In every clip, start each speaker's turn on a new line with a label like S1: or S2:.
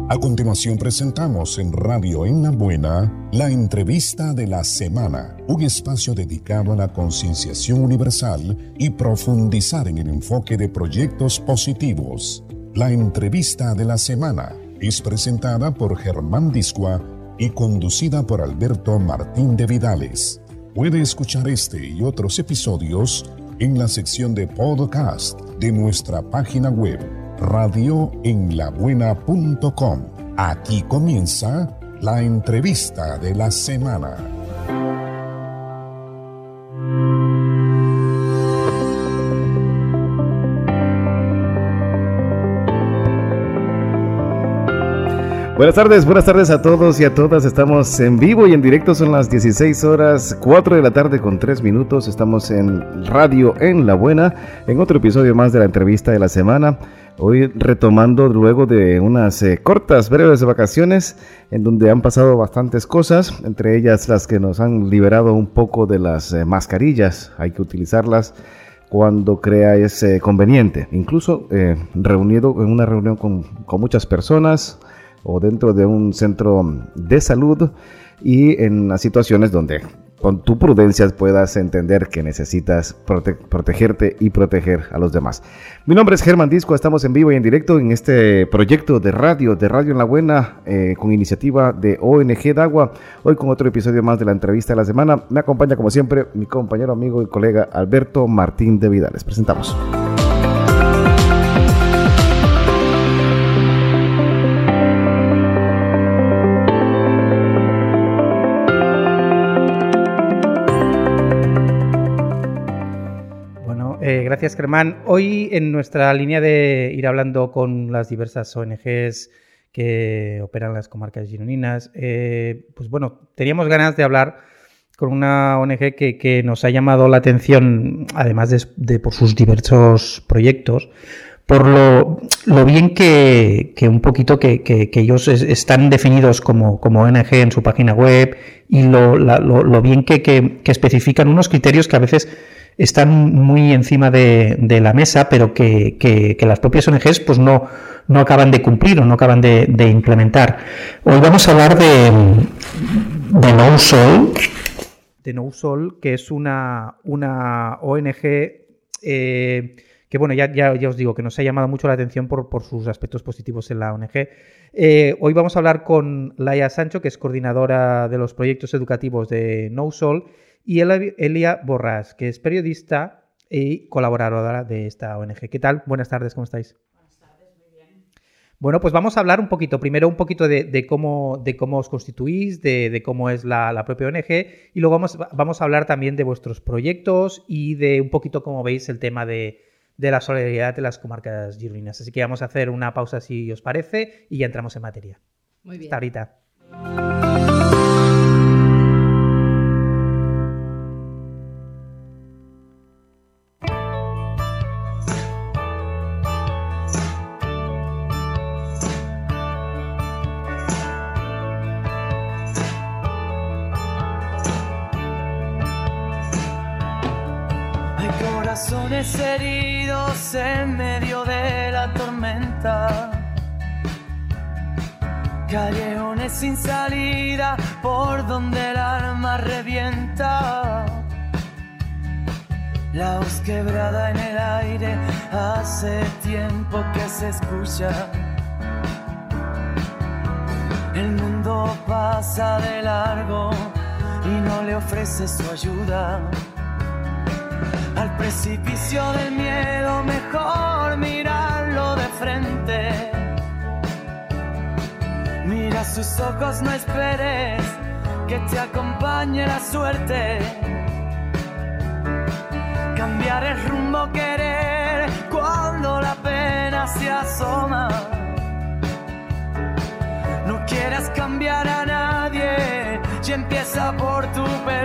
S1: A continuación presentamos en Radio En la Buena la entrevista de la semana, un espacio dedicado a la concienciación universal y profundizar en el enfoque de proyectos positivos. La entrevista de la semana es presentada por Germán Discua y conducida por Alberto Martín de Vidales. Puede escuchar este y otros episodios en la sección de podcast de nuestra página web radioenlabuena.com. Aquí comienza la entrevista de la semana.
S2: Buenas tardes a todos y a todas. Estamos en vivo y en directo, son las 16:04 de la tarde con 3 minutos. Estamos en Radio En la Buena, en otro episodio más de la entrevista de la semana. Hoy retomando luego de unas cortas, breves vacaciones en donde han pasado bastantes cosas, entre ellas las que nos han liberado un poco de las mascarillas. Hay que utilizarlas cuando es conveniente, incluso reunido en una reunión con muchas personas o dentro de un centro de salud y en las situaciones donde con tu prudencia puedas entender que necesitas protegerte y proteger a los demás. Mi nombre es Germán Disco, estamos en vivo y en directo en este proyecto de Radio en la Buena, con iniciativa de ONG Dagua. Hoy con otro episodio más de la entrevista de la semana. Me acompaña como siempre mi compañero, amigo y colega Alberto Martín de Vidales. Presentamos.
S3: Gracias, Germán. Hoy en nuestra línea de ir hablando con las diversas ONGs que operan las comarcas girondinas, teníamos ganas de hablar con una ONG que nos ha llamado la atención, además de por sus diversos proyectos, por lo bien que un poquito que ellos están definidos como ONG en su página web y lo bien que especifican unos criterios que a veces están muy encima de la mesa, pero que las propias ONGs pues no acaban de cumplir o no acaban de implementar. Hoy vamos a hablar de KnowSol. De KnowSol, que es una ONG que bueno, ya os digo que nos ha llamado mucho la atención por sus aspectos positivos en la ONG. Hoy vamos a hablar con Laia Sancho, que es coordinadora de los proyectos educativos de KnowSol, y Elia Borràs, que es periodista y colaboradora de esta ONG. ¿Qué tal? Buenas tardes, ¿cómo estáis?
S4: Buenas tardes, muy bien.
S3: Bueno, pues vamos a hablar un poquito de cómo os constituís, de cómo es la propia ONG, y luego vamos a hablar también de vuestros proyectos y de un poquito cómo veis el tema de la solidaridad de las comarcas girondinas. Así que vamos a hacer una pausa, si os parece, y ya entramos en materia.
S4: Muy bien.
S3: Hasta ahorita.
S5: Corazones heridos en medio de la tormenta, callejones sin salida por donde el alma revienta, la voz quebrada en el aire hace tiempo que se escucha, el mundo pasa de largo y no le ofrece su ayuda. Al precipicio del miedo mejor mirarlo de frente. Mira sus ojos, no esperes que te acompañe la suerte. Cambiar el rumbo, querer cuando la pena se asoma. No quieras cambiar a nadie y empieza por tu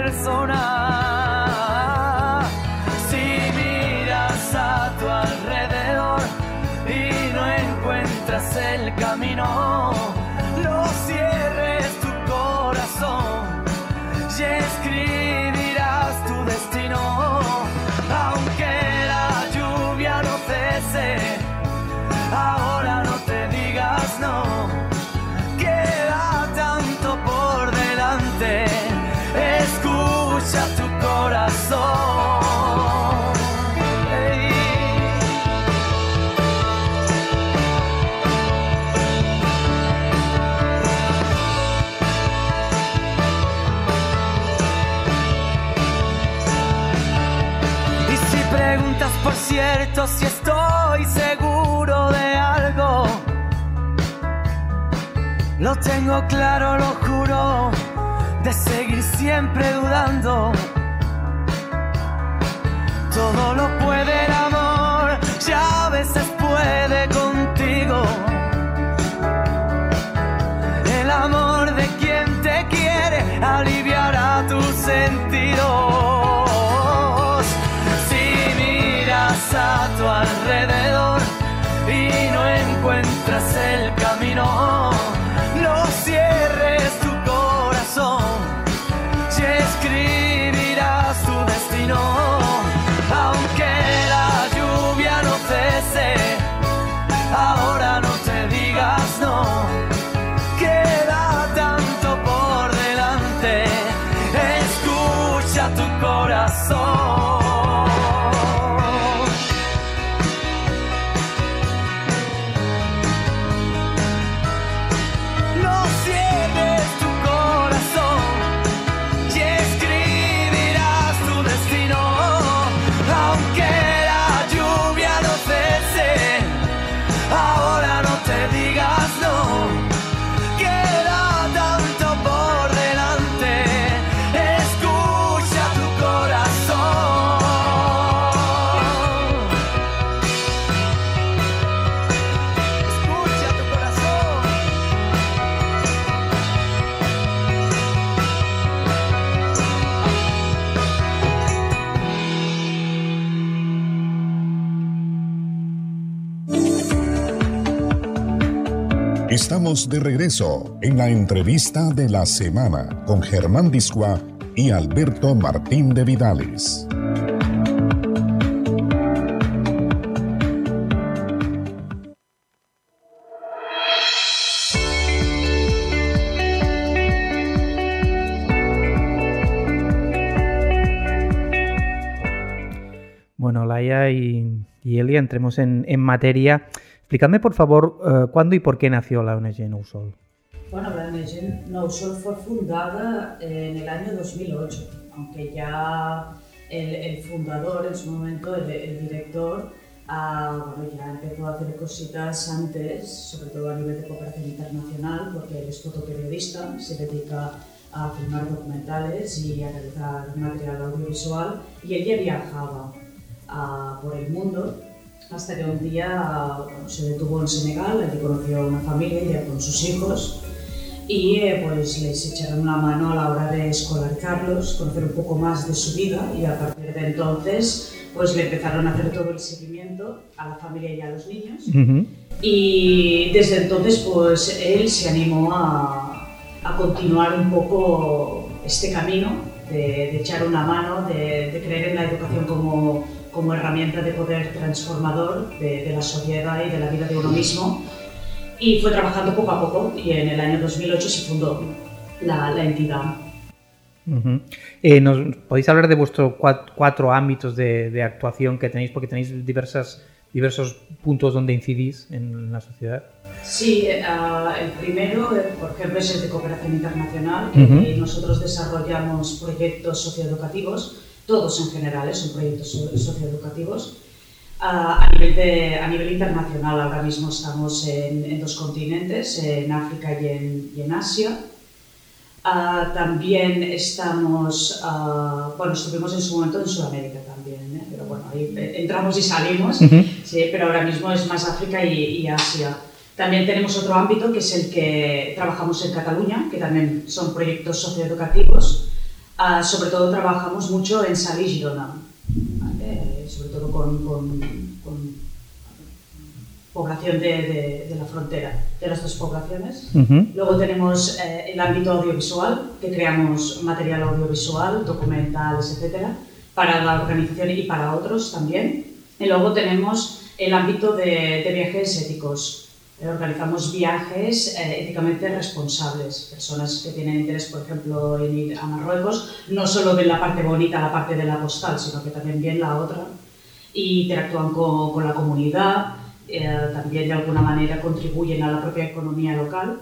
S5: persona. Si miras a tu alrededor y no encuentras el camino, no cierres tu corazón y escribirás tu destino. Aunque la lluvia no cese, ahora no te digas no. escucha tu corazón. Preguntas por cierto si estoy seguro de algo. Lo tengo claro, lo juro, de seguir siempre dudando. Todo lo puede el amor, ya a veces puede contigo. El amor de quien te quiere aliviará tus sentidos. A tu alrededor y no encuentras el camino, no cierres tu corazón y escribirás tu destino. Aunque la lluvia no cese, ahora no te digas no, queda tanto por delante, escucha tu corazón.
S1: Estamos de regreso en la entrevista de la semana con Germán Discoa y Alberto Martín de Vidales.
S3: Bueno, Laia y Elia, entremos en materia. Explicadme, por favor, cuándo y por qué nació la ONG Nou Sol.
S4: Bueno, la ONG Nou Sol fue fundada en el año 2008, aunque ya el fundador, en su momento, el director, bueno, ya empezó a hacer cositas antes, sobre todo a nivel de cooperación internacional, porque él es fotoperiodista, se dedica a filmar documentales y a realizar material audiovisual, y él ya viajaba por el mundo, hasta que un día se detuvo en Senegal, allí conoció a una familia ya con sus hijos y pues les echaron una mano a la hora de escolarizarlos, conocer un poco más de su vida, y a partir de entonces pues le empezaron a hacer todo el seguimiento a la familia y a los niños. Uh-huh. Y desde entonces pues él se animó a continuar un poco este camino de echar una mano, de creer en la educación como herramienta de poder transformador de la sociedad y de la vida de uno mismo, y fue trabajando poco a poco, y en el año 2008 se fundó la entidad.
S3: Uh-huh. ¿Nos podéis hablar de vuestros cuatro ámbitos de actuación que tenéis? Porque tenéis diversos puntos donde incidís en la sociedad.
S4: Sí, el primero, por ejemplo, es el de cooperación internacional, y nosotros desarrollamos proyectos socioeducativos. Todos en general son proyectos socioeducativos. A nivel internacional, ahora mismo estamos en 2 continentes, en África y en Asia. También estamos, estuvimos en su momento en Sudamérica también, pero bueno, ahí entramos y salimos, sí, pero ahora mismo es más África y Asia. También tenemos otro ámbito que es el que trabajamos en Cataluña, que también son proyectos socioeducativos. Sobre todo trabajamos mucho en Sal y Girona, ¿vale? Sobre todo con población de la frontera, de las 2 poblaciones. Uh-huh. Luego tenemos el ámbito audiovisual, que creamos material audiovisual, documentales, etcétera, para la organización y para otros también. Y luego tenemos el ámbito de viajes éticos, Organizamos viajes éticamente responsables, personas que tienen interés, por ejemplo, en ir a Marruecos, no solo ven la parte bonita, la parte de la postal, sino que también ven la otra, y interactúan con la comunidad, también de alguna manera contribuyen a la propia economía local.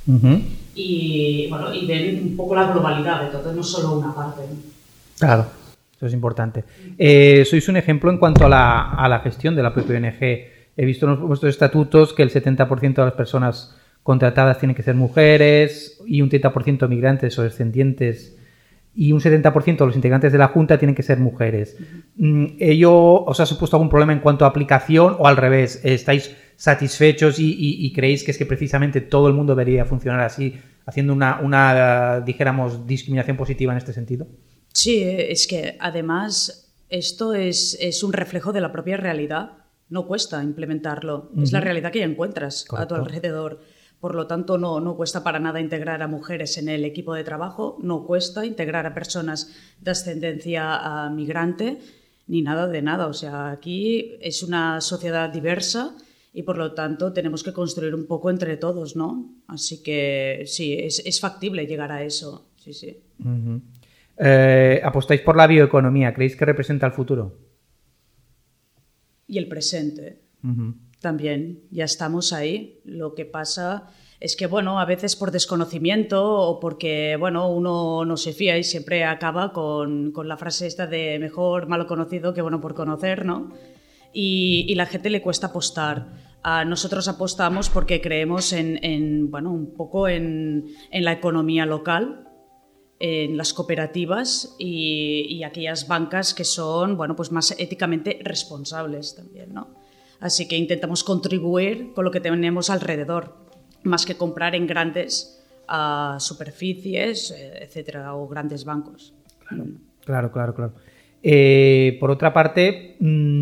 S4: Y, bueno, y ven un poco la globalidad de todo, no solo una parte.
S3: Claro, eso es importante. Sois un ejemplo en cuanto a la gestión de la propia ONG. He visto en vuestros estatutos que el 70% de las personas contratadas tienen que ser mujeres y un 30% migrantes o descendientes y un 70% de los integrantes de la Junta tienen que ser mujeres. ¿Ello os ha supuesto algún problema en cuanto a aplicación o al revés? ¿Estáis satisfechos y creéis que es que precisamente todo el mundo debería funcionar así, haciendo una dijéramos, discriminación positiva en este sentido?
S4: Sí, es que además esto es un reflejo de la propia realidad. No cuesta implementarlo, es la realidad que ya encuentras a tu alrededor. Por lo tanto, no cuesta para nada integrar a mujeres en el equipo de trabajo, no cuesta integrar a personas de ascendencia migrante, ni nada de nada. O sea, aquí es una sociedad diversa y por lo tanto tenemos que construir un poco entre todos, ¿no? Así que sí, es factible llegar a eso. Sí, sí.
S3: ¿Apostáis por la bioeconomía? ¿Creéis que representa el futuro?
S4: Y el presente también, ya estamos ahí. Lo que pasa es que, bueno, a veces por desconocimiento o porque, bueno, uno no se fía y siempre acaba con la frase esta de mejor malo conocido que bueno por conocer, ¿no? Y la gente le cuesta apostar. Nosotros apostamos porque creemos bueno, un poco en la economía local, en las cooperativas y aquellas bancas que son, bueno, pues más éticamente responsables también, ¿no? Así que intentamos contribuir con lo que tenemos alrededor, más que comprar en grandes superficies, etcétera, o grandes bancos.
S3: Claro. Por otra parte,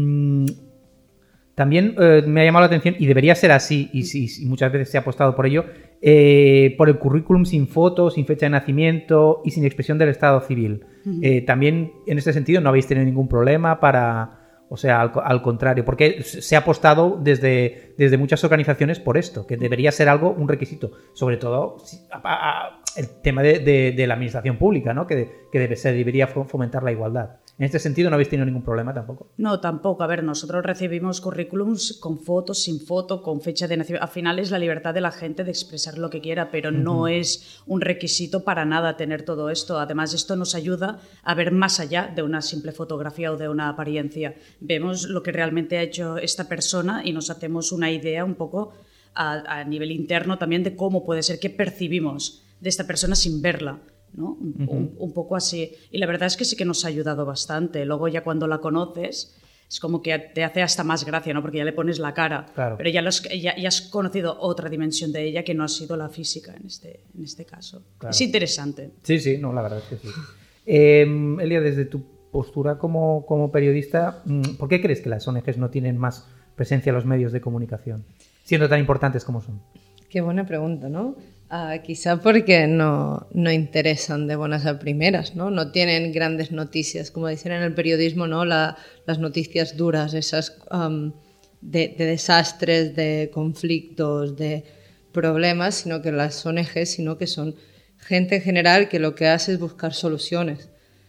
S3: también me ha llamado la atención, y debería ser así, y muchas veces se ha apostado por ello, por el currículum sin foto, sin fecha de nacimiento y sin expresión del estado civil. También en este sentido no habéis tenido ningún problema o sea, al contrario, porque se ha apostado desde muchas organizaciones por esto, que debería ser un requisito, sobre todo el tema de la administración pública, ¿no? que se debería fomentar la igualdad. En este sentido, ¿no habéis tenido ningún problema tampoco?
S4: No, tampoco. A ver, nosotros recibimos currículums con fotos, sin foto, con fecha de nacimiento. Al final es la libertad de la gente de expresar lo que quiera, pero no es un requisito para nada tener todo esto. Además, esto nos ayuda a ver más allá de una simple fotografía o de una apariencia. Vemos lo que realmente ha hecho esta persona y nos hacemos una idea un poco a nivel interno también de cómo puede ser que percibimos de esta persona sin verla, ¿no? Un poco así. Y la verdad es que sí que nos ha ayudado bastante. Luego ya cuando la conoces es como que te hace hasta más gracia, ¿no? Porque ya le pones la cara. Claro. Pero ya has conocido otra dimensión de ella que no ha sido la física en este caso. Claro. Es interesante.
S3: Sí, no, la verdad es que sí. Elia, desde tu postura como periodista, ¿por qué crees que las ONGs no tienen más presencia en los medios de comunicación, siendo tan importantes como son?
S6: Qué buena pregunta, ¿no? Quizá porque no interesan de buenas a primeras, ¿no? No tienen grandes noticias, como dicen en el periodismo, ¿no? Las noticias duras, esas de desastres, de conflictos, de problemas, sino que las ONGs, sino que son gente en general que lo que hace es buscar soluciones.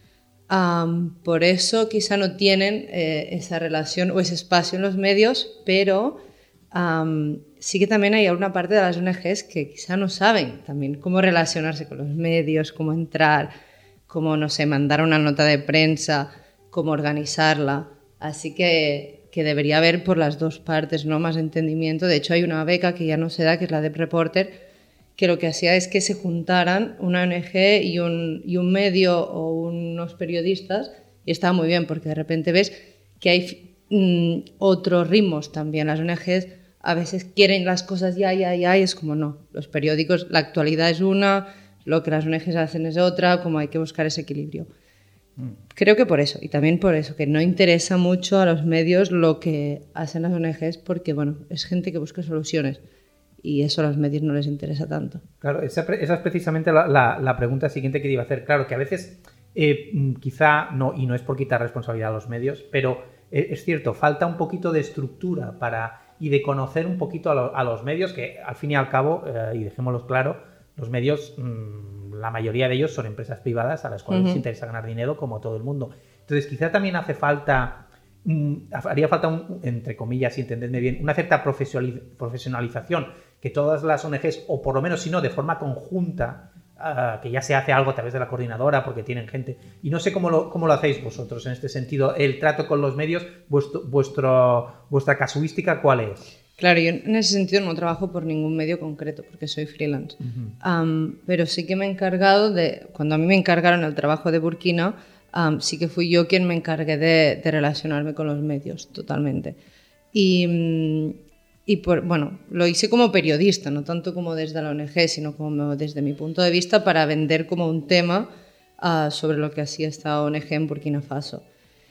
S6: Por eso quizá no tienen esa relación o ese espacio en los medios, pero sí que también hay alguna parte de las ONGs que quizá no saben también cómo relacionarse con los medios, cómo entrar, cómo, no sé, mandar una nota de prensa, cómo organizarla. Así que debería haber por las dos partes, ¿no? Más entendimiento. De hecho, hay una beca que ya no se da, que es la de Reporter, que lo que hacía es que se juntaran una ONG y un medio o unos periodistas, y estaba muy bien porque de repente ves que hay otros ritmos también. Las ONGs a veces quieren las cosas ya, y es como no. Los periódicos, la actualidad es una, lo que las ONGs hacen es otra, como hay que buscar ese equilibrio. Creo que por eso, y también por eso, que no interesa mucho a los medios lo que hacen las ONGs, porque bueno, es gente que busca soluciones. Y eso a los medios no les interesa tanto.
S3: Claro, esa es precisamente la pregunta siguiente que te iba a hacer. Claro, que a veces quizá, no, y no es por quitar responsabilidad a los medios, pero es cierto, falta un poquito de estructura para y de conocer un poquito a los medios, que al fin y al cabo, y dejémoslo claro, los medios, la mayoría de ellos son empresas privadas a las cuales les interesa ganar dinero como todo el mundo. Entonces quizá también haría falta, entre comillas, si entendedme bien, una cierta profesionalización, que todas las ONGs, o por lo menos si no, de forma conjunta, que ya se hace algo a través de la coordinadora porque tienen gente, y no sé cómo lo hacéis vosotros en este sentido, el trato con los medios, vuestra casuística, ¿cuál es?
S6: Claro, yo en ese sentido no trabajo por ningún medio concreto porque soy freelance, pero sí que me he encargado cuando a mí me encargaron el trabajo de Burkina, sí que fui yo quien me encargué de relacionarme con los medios totalmente. Bueno, lo hice como periodista, no tanto como desde la ONG, sino como desde mi punto de vista para vender como un tema sobre lo que hacía esta ONG en Burkina Faso.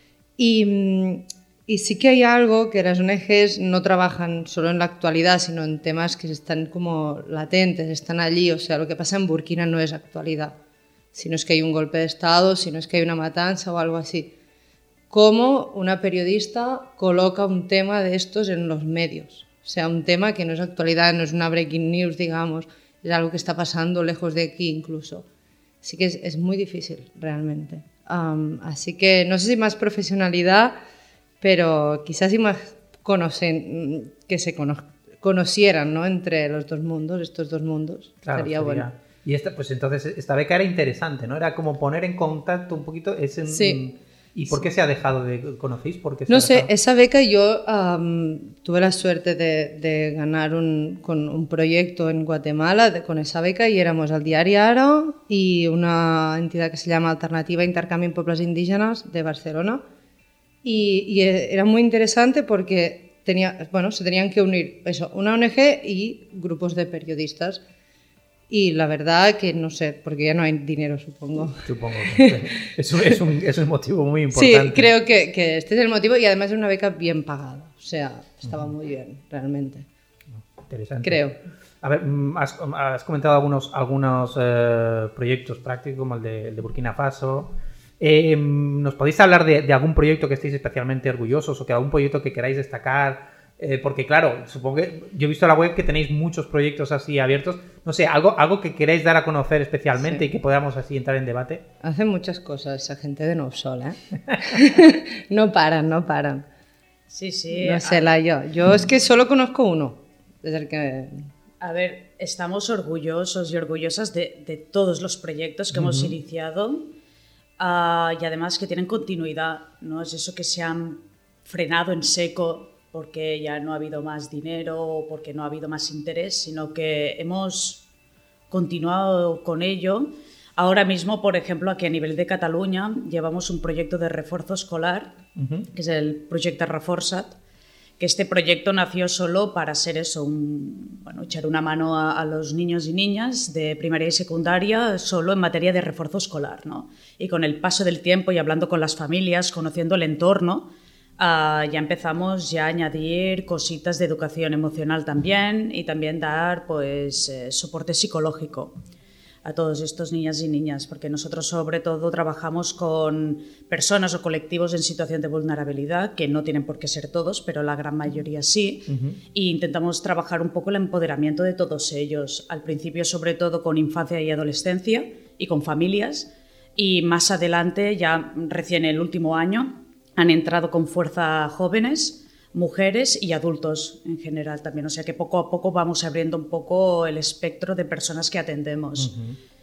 S6: Y sí que hay algo que las ONGs no trabajan solo en la actualidad, sino en temas que están como latentes, están allí. O sea, lo que pasa en Burkina no es actualidad, sino es que hay un golpe de Estado, sino es que hay una matanza o algo así. ¿Cómo una periodista coloca un tema de estos en los medios? O sea, un tema que no es actualidad, no es una breaking news, digamos, es algo que está pasando lejos de aquí incluso. Así que es muy difícil, realmente. Así que no sé si más profesionalidad, pero quizás sí más que se conocieran, ¿no? Entre los dos mundos, estos dos mundos.
S3: Claro,
S6: sería bueno.
S3: Y pues entonces esta beca era interesante, ¿no? Era como poner en contacto un poquito
S6: sí.
S3: ¿Y por qué se ha dejado de... ¿Conocéis por qué se
S6: No sé, esa beca yo tuve la suerte de ganar con un proyecto en Guatemala con esa beca y éramos el Diari Ara y una entidad que se llama Alternativa Intercambio en Pueblos Indígenas de Barcelona y era muy interesante porque se tenían que unir una ONG y grupos de periodistas. Y la verdad que no sé, porque ya no hay dinero, supongo.
S3: Supongo que es un motivo muy importante.
S6: Sí, creo que este es el motivo y además es una beca bien pagada. O sea, estaba muy bien, realmente.
S3: Interesante.
S6: Creo.
S3: A ver, has comentado algunos proyectos prácticos como el de Burkina Faso. ¿Nos podéis hablar de algún proyecto que estéis especialmente orgullosos o que algún proyecto que queráis destacar? Porque claro, supongo que yo he visto en la web que tenéis muchos proyectos así abiertos. No sé, algo que queráis dar a conocer especialmente y que podamos así entrar en debate.
S6: Hacen muchas cosas esa gente de Nousol, ¿eh? No paran.
S4: Sí, sí.
S6: No sé, yo es que solo conozco uno. Desde el que...
S4: A ver, estamos orgullosos y orgullosas de todos los proyectos que hemos iniciado y además que tienen continuidad. No es eso que se han frenado en seco porque ya no ha habido más dinero o porque no ha habido más interés, sino que hemos continuado con ello. Ahora mismo, por ejemplo, aquí a nivel de Cataluña, llevamos un proyecto de refuerzo escolar, que es el proyecto Reforça't, que este proyecto nació solo para ser eso, echar una mano a los niños y niñas de primaria y secundaria solo en materia de refuerzo escolar, ¿no? Y con el paso del tiempo y hablando con las familias, conociendo el entorno, ya empezamos a añadir cositas de educación emocional también y también dar soporte psicológico a todos estos niñas y niñas, porque nosotros sobre todo trabajamos con personas o colectivos en situación de vulnerabilidad, que no tienen por qué ser todos, pero la gran mayoría sí, e intentamos trabajar un poco el empoderamiento de todos ellos, al principio sobre todo con infancia y adolescencia y con familias, y más adelante, ya recién el último año, han entrado con fuerza jóvenes, mujeres y adultos en general también. O sea que poco a poco vamos abriendo un poco el espectro de personas que atendemos.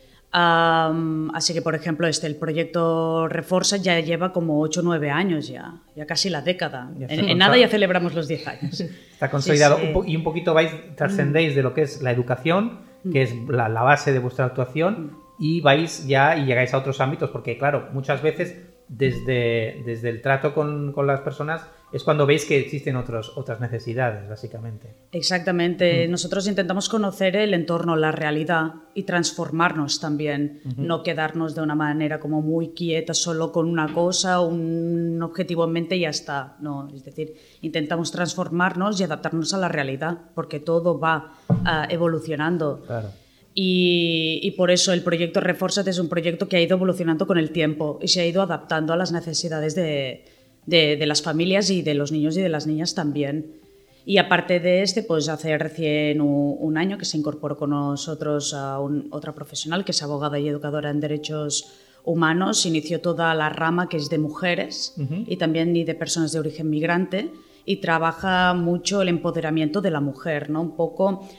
S4: Así que, por ejemplo, el proyecto Reforça't ya lleva como 8 o 9 años ya casi la década. En nada ya celebramos los 10 años.
S3: Está consolidado.
S4: Sí.
S3: Y un poquito trascendéis de lo que es la educación, que es la base de vuestra actuación, y vais ya y llegáis a otros ámbitos, porque claro, muchas veces desde el trato con las personas es cuando veis que existen otras necesidades, básicamente.
S4: Exactamente. Nosotros intentamos conocer el entorno, la realidad y transformarnos también, no quedarnos de una manera como muy quieta solo con una cosa, un objetivo en mente y ya está. No, es decir, intentamos transformarnos y adaptarnos a la realidad, porque todo va evolucionando.
S3: Claro.
S4: Y por eso el proyecto Reforça't es un proyecto que ha ido evolucionando con el tiempo y se ha ido adaptando a las necesidades de las familias y de los niños y de las niñas también. Y aparte de pues hace recién un año que se incorporó con nosotros a otra profesional que es abogada y educadora en derechos humanos. Inició toda la rama que es de mujeres y también de personas de origen migrante, y trabaja mucho el empoderamiento de la mujer, ¿no? Un poco,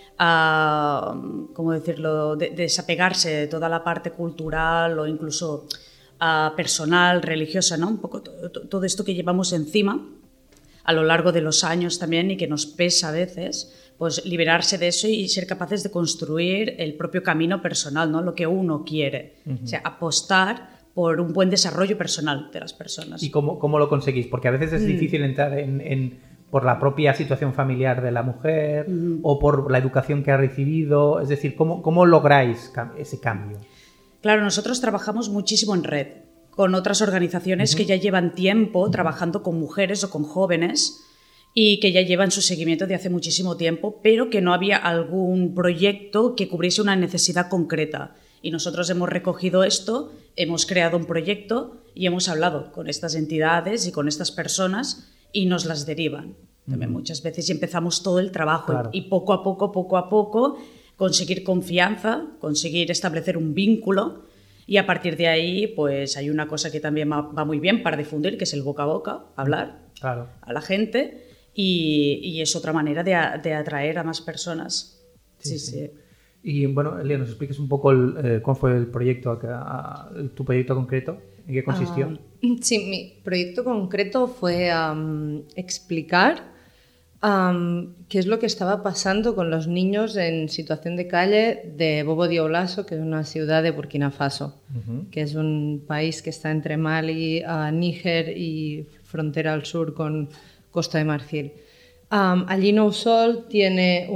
S4: ¿cómo decirlo?, de desapegarse de toda la parte cultural o incluso personal, religiosa, ¿no? Un poco todo esto que llevamos encima a lo largo de los años también y que nos pesa a veces, pues liberarse de eso y ser capaces de construir el propio camino personal, ¿no? Lo que uno quiere, o sea, apostar por un buen desarrollo personal de las personas.
S3: ¿Y cómo lo conseguís? Porque a veces es difícil entrar por la propia situación familiar de la mujer o por la educación que ha recibido. Es decir, ¿cómo lográis ese cambio?
S4: Claro, nosotros trabajamos muchísimo en red con otras organizaciones que ya llevan tiempo trabajando con mujeres o con jóvenes y que ya llevan su seguimiento de hace muchísimo tiempo, pero que no había algún proyecto que cubriese una necesidad concreta. Y nosotros hemos recogido esto, hemos creado un proyecto y hemos hablado con estas entidades y con estas personas y nos las derivan también muchas veces, y empezamos todo el trabajo. Claro. Y poco a poco conseguir confianza, conseguir establecer un vínculo, y a partir de ahí pues hay una cosa que también va muy bien para difundir, que es el boca a boca, hablar a la gente, y es otra manera de atraer a más personas. Sí.
S3: Y bueno, Elia, ¿nos expliques un poco cómo fue el proyecto, tu proyecto concreto? ¿En qué consistió?
S6: Sí, mi proyecto concreto fue explicar qué es lo que estaba pasando con los niños en situación de calle de Bobo Dioulasso, que es una ciudad de Burkina Faso, que es un país que está entre Mali, Níger y frontera al sur con Costa de Marfil. Allí Nou Sol tiene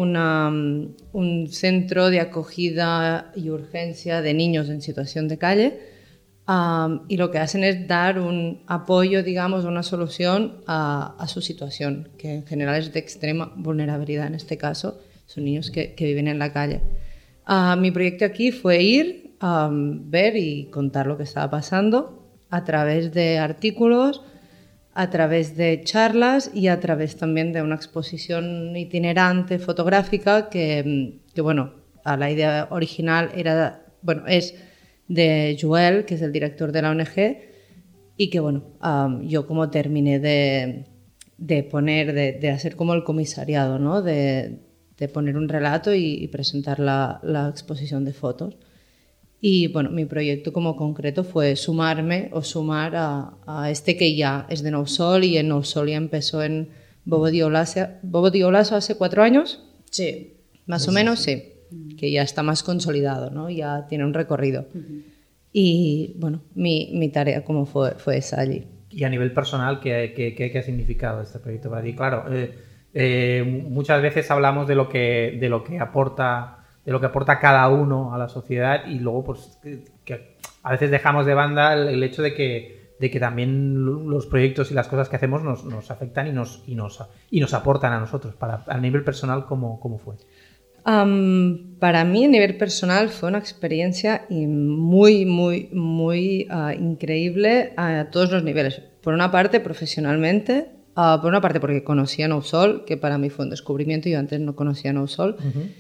S6: un centro de acogida y urgencia de niños en situación de calle, y lo que hacen es dar un apoyo, digamos, una solución a su situación, que en general es de extrema vulnerabilidad en este caso. Son niños que viven en la calle. Mi proyecto aquí fue ir, ver y contar lo que estaba pasando a través de artículos, a través de charlas y a través también de una exposición itinerante fotográfica que bueno, la idea original es de Joel, que es el director de la ONG, y que bueno, yo como terminé de poner, de hacer como el comisariado, ¿no? de poner un relato y presentar la exposición de fotos. Y bueno, mi proyecto como concreto fue sumar a este que ya es de Nou Sol, y en Nou Sol ya empezó en Bobo Dioulasso hace 4 años.
S4: Sí.
S6: Más o menos, sí. Que ya está más consolidado, ¿no? Ya tiene un recorrido. Y bueno, mi tarea como fue esa allí.
S3: Y a nivel personal, ¿qué ha significado este proyecto para ti? Claro, muchas veces hablamos de lo que aporta cada uno a la sociedad, y luego pues que a veces dejamos de banda el hecho de que también los proyectos y las cosas que hacemos nos afectan y nos aportan a nosotros. A nivel personal, ¿cómo fue?
S6: Para mí, a nivel personal, fue una experiencia muy, muy, muy increíble a todos los niveles. Por una parte, profesionalmente, por una parte porque conocía Nou Sol, que para mí fue un descubrimiento. Yo antes no conocía Nou Sol.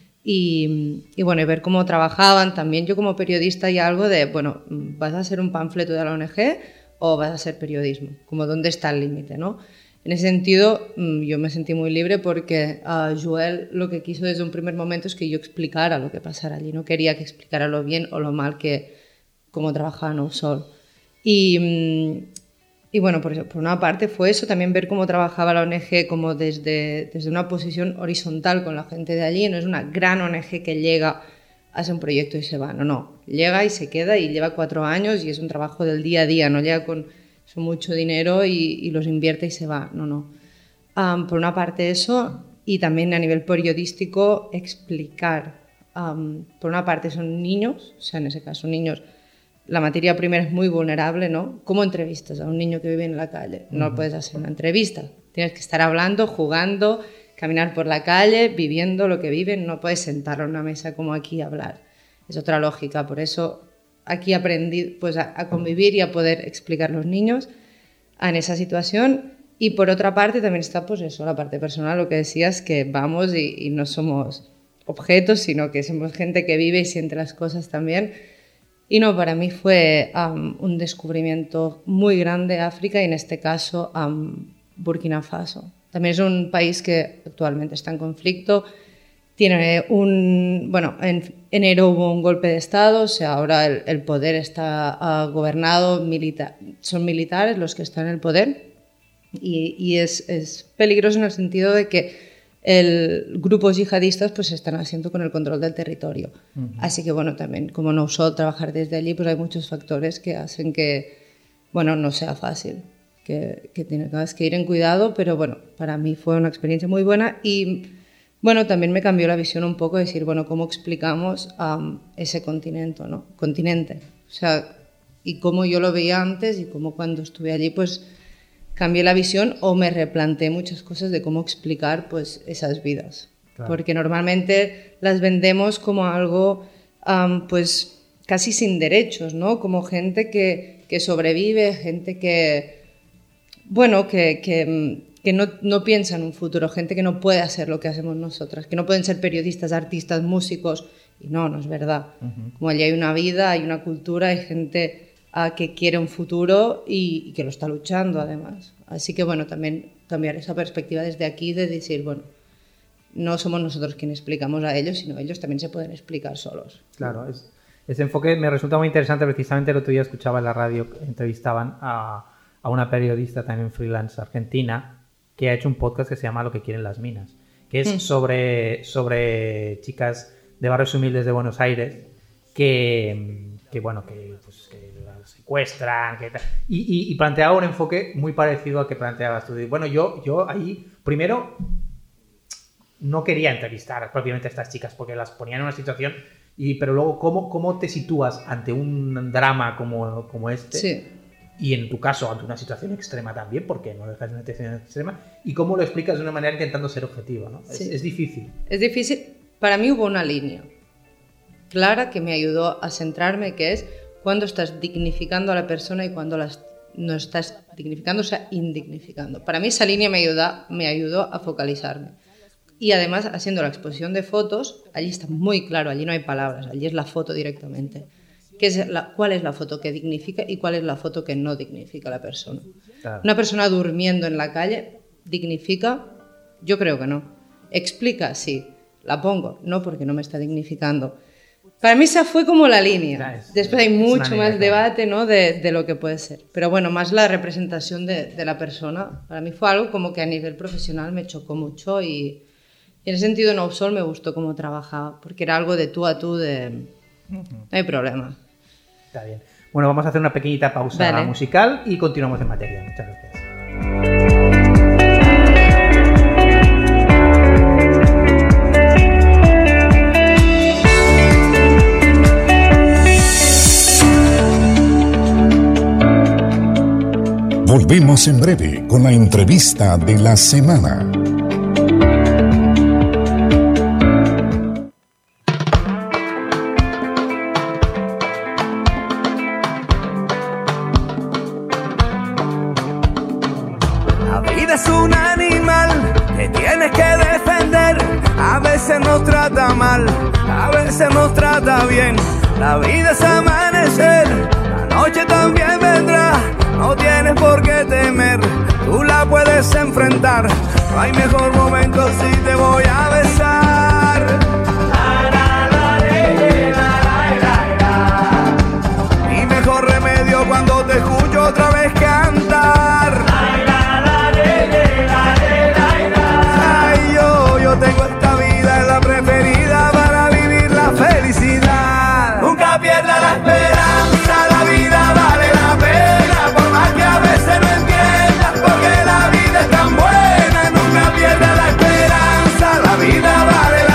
S6: Y bueno, y ver cómo trabajaban también. Yo como periodista hay algo de, bueno, ¿vas a hacer un panfleto de la ONG o vas a hacer periodismo? Como dónde está el límite, ¿no? En ese sentido, yo me sentí muy libre porque Joel lo que quiso desde un primer momento es que yo explicara lo que pasara allí. No quería que explicara lo bien o lo mal cómo trabajaba Nou Sol. Y bueno, por una parte fue eso, también ver cómo trabajaba la ONG como desde una posición horizontal con la gente de allí. No es una gran ONG que llega, hace un proyecto y se va. No. Llega y se queda y lleva 4 años y es un trabajo del día a día. No llega con mucho dinero y los invierte y se va. No. Por una parte eso, y también a nivel periodístico explicar. Por una parte son niños, o sea, en ese caso niños. La materia prima es muy vulnerable, ¿no? ¿Cómo entrevistas a un niño que vive en la calle? No puedes hacer una entrevista. Tienes que estar hablando, jugando, caminar por la calle, viviendo lo que viven. No puedes sentarlo en una mesa como aquí a hablar. Es otra lógica. Por eso aquí aprendí pues, a convivir y a poder explicar a los niños en esa situación. Y por otra parte también está pues eso, la parte personal, lo que decías, que vamos y no somos objetos, sino que somos gente que vive y siente las cosas también. Y no, para mí fue un descubrimiento muy grande África y en este caso Burkina Faso. También es un país que actualmente está en conflicto. Tiene bueno, en enero hubo un golpe de Estado, o sea, ahora el poder está gobernado, son militares los que están en el poder y es peligroso en el sentido de que grupos yihadistas pues se están haciendo con el control del territorio. Así que bueno, también como no usó trabajar desde allí, pues hay muchos factores que hacen que, bueno, no sea fácil, que tengas que ir en cuidado, pero bueno, para mí fue una experiencia muy buena y bueno, también me cambió la visión un poco, decir, bueno, ¿cómo explicamos ese continente, ¿no? O sea, y cómo yo lo veía antes y cómo cuando estuve allí, pues cambié la visión o me replanteé muchas cosas de cómo explicar pues esas vidas. Claro. Porque normalmente las vendemos como algo pues casi sin derechos, ¿no? Como gente que sobrevive, gente que, bueno, que no piensa en un futuro, gente que no puede hacer lo que hacemos nosotras, que no pueden ser periodistas, artistas, músicos, y no es verdad. Como allí hay una vida, hay una cultura, hay gente que quiere un futuro y que lo está luchando además. Así que bueno, también cambiar esa perspectiva desde aquí de decir, bueno, no somos nosotros quienes explicamos a ellos, sino ellos también se pueden explicar solos.
S3: Claro, ese enfoque me resulta muy interesante. Precisamente el otro día escuchaba en la radio, entrevistaban a una periodista también freelance argentina que ha hecho un podcast que se llama Lo que quieren las minas, que es sobre chicas de barrios humildes de Buenos Aires que las secuestran, y planteaba un enfoque muy parecido al que planteabas tú. Bueno, yo ahí, primero, no quería entrevistar propiamente a estas chicas porque las ponían en una situación, pero luego, ¿cómo te sitúas ante un drama como este?
S6: Sí.
S3: Y en tu caso, ante una situación extrema también, porque no dejas de una situación extrema, y cómo lo explicas de una manera intentando ser objetivo, ¿no?
S6: Sí.
S3: Es difícil.
S6: Es difícil. Para mí hubo una línea clara que me ayudó a centrarme, que es cuando estás dignificando a la persona y cuando no estás dignificando, o sea, indignificando. Para mí esa línea me ayudó a focalizarme. Y además, haciendo la exposición de fotos, allí está muy claro, allí no hay palabras, allí es la foto directamente. ¿Cuál es la foto que dignifica y cuál es la foto que no dignifica a la persona? Claro. Una persona durmiendo en la calle, ¿dignifica? Yo creo que no. ¿Explica? Sí. ¿La pongo? No, porque no me está dignificando. Para mí esa fue como la línea. Después hay mucho más debate, ¿no? de lo que puede ser. Pero bueno, más la representación de la persona. Para mí fue algo como que a nivel profesional me chocó mucho y en ese sentido No Sol me gustó cómo trabajaba, porque era algo de tú a tú, no hay problema.
S3: Está bien. Bueno, vamos a hacer una pequeñita pausa musical y continuamos en materia. Muchas gracias.
S1: Volvemos en breve con la entrevista de la semana.
S5: La vida es un animal que tienes que defender. A veces nos trata mal, a veces nos trata bien. La vida es amanecer, la noche también vendrá. No tienes por qué temer, tú la puedes enfrentar. No hay mejor momento si te voy a besar. Mi mejor remedio cuando te escucho otra vez cantar. Ay, yo tengo esta vida, es la preferida para vivir la felicidad. Nunca pierdas la esperanza, la vida vale la pena, por más que a veces no entiendas, porque la vida es tan buena. Nunca pierdas la esperanza, la vida vale la pena.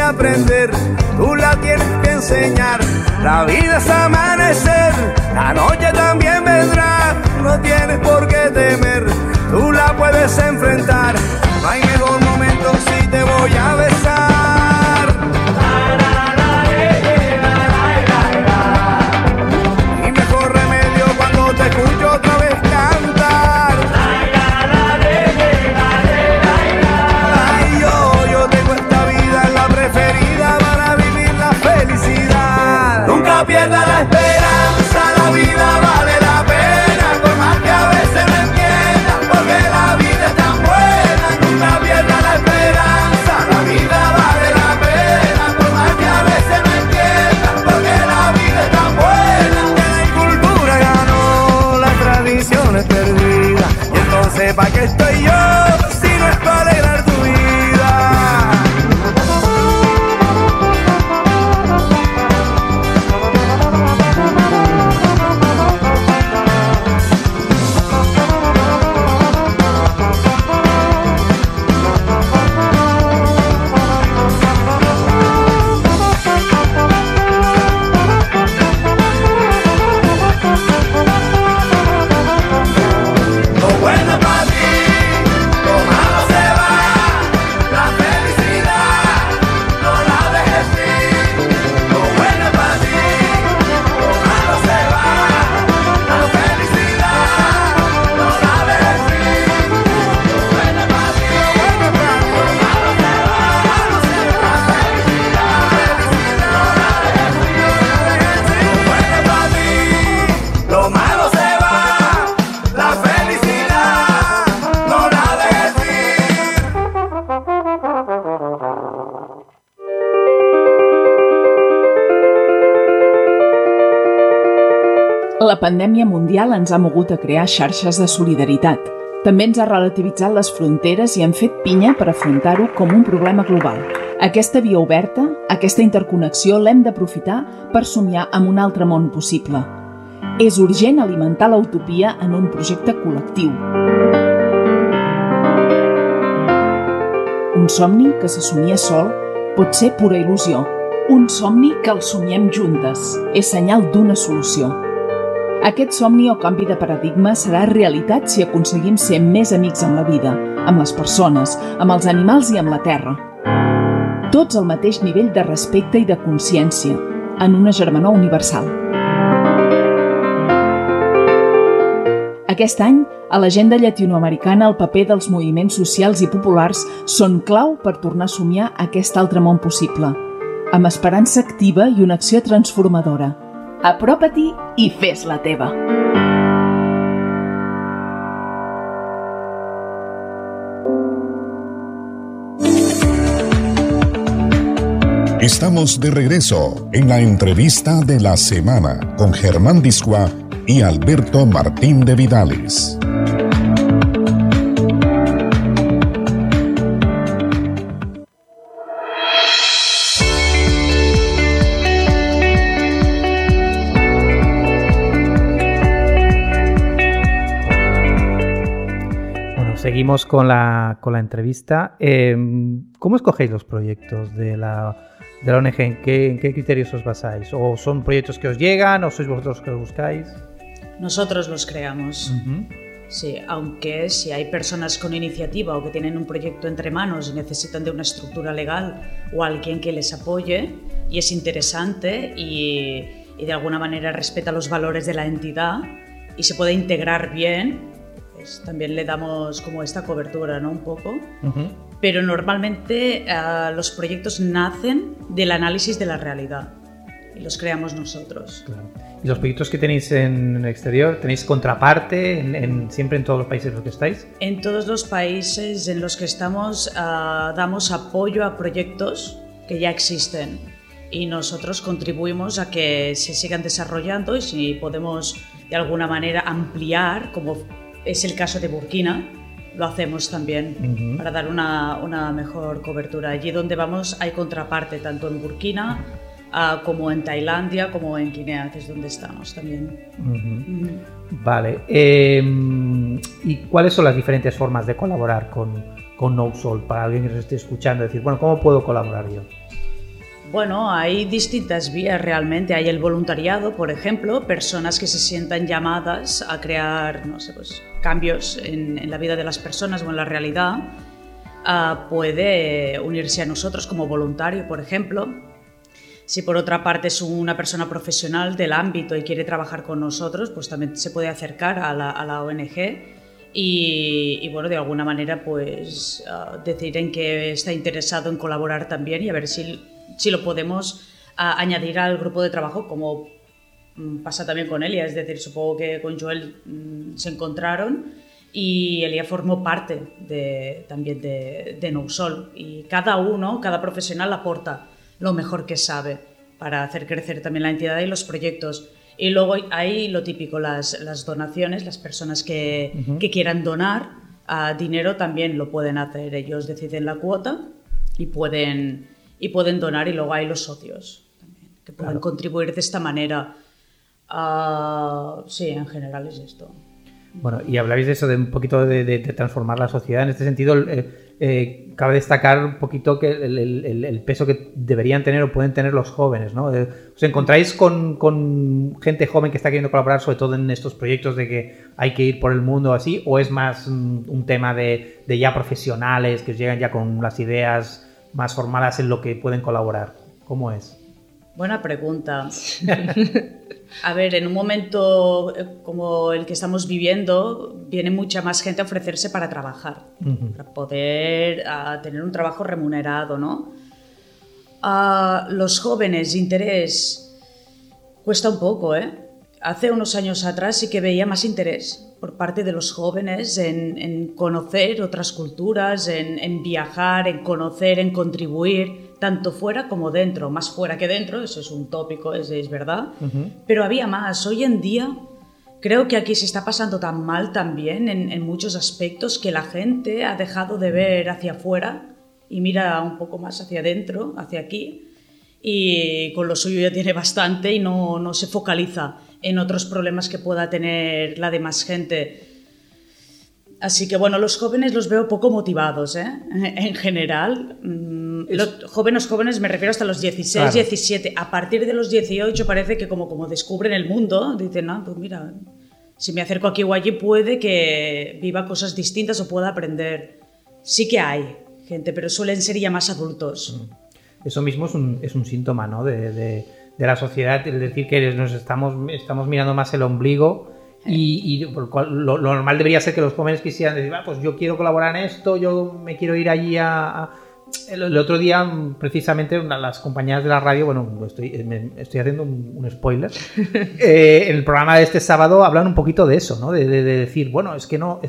S5: aprender, tú la tienes que enseñar. La vida es amanecer, la noche también vendrá. No tienes por qué temer, tú la puedes enfrentar. No hay mejor momento si te voy a besar. Y mejor remedio cuando te escucho otra vez cantar. Ay, yo tengo esta vida, es la preferida para vivir la felicidad. Nunca pierdas la esperanza, la vida vale la pena, por más que a veces no entiendas, porque la vida es tan buena. Nunca pierdas la esperanza, la vida vale la pena, por más que a veces no entiendas, porque la vida es tan buena. La cultura ganó, la tradición es perdida, y entonces ¿para qué estoy yo si no es para alegrar tu vida?
S7: La pandèmia mundial ens ha mogut a crear xarxes de solidaritat. També ens ha relativitzat les fronteres i hem fet pinya per afrontar-ho com un problema global. Aquesta via oberta, aquesta interconnexió l'hem d'aprofitar per somiar amb un altre món possible. És urgent alimentar l'utopia en un projecte col·lectiu. Un somni que se somia sol pot ser pura il·lusió. Un somni que el somiem juntes és senyal d'una solució. Aquest somni o canvi de paradigma serà realitat si aconseguim ser més amics amb la vida, amb les persones, amb els animals i amb la terra. Tots al mateix nivell de respecte i de consciència, en una germanor universal. Aquest any, a l'agenda llatinoamericana, el paper dels moviments socials i populars són clau per tornar a somiar aquest altre món possible, amb esperança activa i una acció transformadora. Apropa-t'hi i fes la teva.
S1: Estamos de regreso en la entrevista de la semana con Germán Discua y Alberto Martín de Vidales.
S3: Seguimos con la entrevista. ¿Cómo escogéis los proyectos de la ONG? ¿En qué criterios os basáis? ¿O son proyectos que os llegan o sois vosotros que los buscáis?
S4: Nosotros los creamos. Sí, aunque si hay personas con iniciativa o que tienen un proyecto entre manos y necesitan de una estructura legal o alguien que les apoye y es interesante y de alguna manera respeta los valores de la entidad y se puede integrar bien, pues también le damos como esta cobertura, ¿no? Un poco. Pero normalmente los proyectos nacen del análisis de la realidad y los creamos nosotros.
S3: Claro. ¿Y los proyectos que tenéis en el exterior, tenéis contraparte siempre en todos los países en los que estáis? En todos los países en los que estamos damos apoyo a proyectos que ya existen y nosotros contribuimos a que se sigan desarrollando y si podemos de alguna manera ampliar, como es el caso de Burkina, lo hacemos también para dar una mejor cobertura. Allí donde vamos hay contraparte, tanto en Burkina como en Tailandia, como en Guinea, que es donde estamos también. Vale. ¿Y cuáles son las diferentes formas de colaborar con No Sol? Para alguien que nos esté escuchando, decir, bueno, ¿cómo puedo colaborar yo?
S4: Bueno, hay distintas vías realmente. Hay el voluntariado, por ejemplo, personas que se sientan llamadas a crear, no sé, pues, cambios en la vida de las personas o en la realidad. Puede unirse a nosotros como voluntario, por ejemplo. Si por otra parte es una persona profesional del ámbito y quiere trabajar con nosotros, pues también se puede acercar a la ONG y bueno, de alguna manera pues decir en que está interesado en colaborar también y a ver si lo podemos añadir al grupo de trabajo, como pasa también con Elia. Es decir, supongo que con Joel se encontraron y Elia formó parte también de Nousol, y cada profesional aporta lo mejor que sabe para hacer crecer también la entidad y los proyectos. Y luego hay lo típico, las donaciones. Las personas que quieran donar dinero también lo pueden hacer. Ellos deciden la cuota y pueden donar, y luego hay los socios también, que pueden contribuir de esta manera. Sí, en general es esto.
S3: Bueno, y habláis de eso, de un poquito de transformar la sociedad. En este sentido, cabe destacar un poquito que el peso que deberían tener o pueden tener los jóvenes, ¿no? ¿Os encontráis con gente joven que está queriendo colaborar, sobre todo en estos proyectos de que hay que ir por el mundo así? ¿O es más un tema de ya profesionales que os llegan ya con las ideas más formadas en lo que pueden colaborar? ¿Cómo es?
S4: Buena pregunta. A ver, en un momento como el que estamos viviendo, viene mucha más gente a ofrecerse para trabajar, para poder tener un trabajo remunerado, ¿no? Los jóvenes, interés, cuesta un poco, ¿eh? Hace unos años atrás sí que veía más interés por parte de los jóvenes en conocer otras culturas, en viajar, en conocer, en contribuir, tanto fuera como dentro, más fuera que dentro, eso es un tópico, es verdad, pero había más. Hoy en día creo que aquí se está pasando tan mal también en muchos aspectos que la gente ha dejado de ver hacia afuera y mira un poco más hacia adentro, hacia aquí, y con lo suyo ya tiene bastante y no se focaliza en otros problemas que pueda tener la demás gente. Así que bueno, los jóvenes los veo poco motivados, ¿eh? En general. Los jóvenes me refiero hasta los 16, claro. 17. A partir de los 18 parece que como descubren el mundo, dicen, pues mira, si me acerco aquí o allí puede que viva cosas distintas o pueda aprender. Sí que hay gente, pero suelen ser ya más adultos.
S3: Eso mismo es un síntoma, ¿no? de la sociedad, es decir, que nos estamos mirando más el ombligo. Y por lo cual lo normal debería ser que los jóvenes quisieran decir, pues yo quiero colaborar en esto, yo me quiero ir allí El otro día, precisamente, las compañías de la radio, bueno, estoy haciendo un spoiler, en el programa de este sábado hablan un poquito de eso, ¿no? De decir, bueno, es que no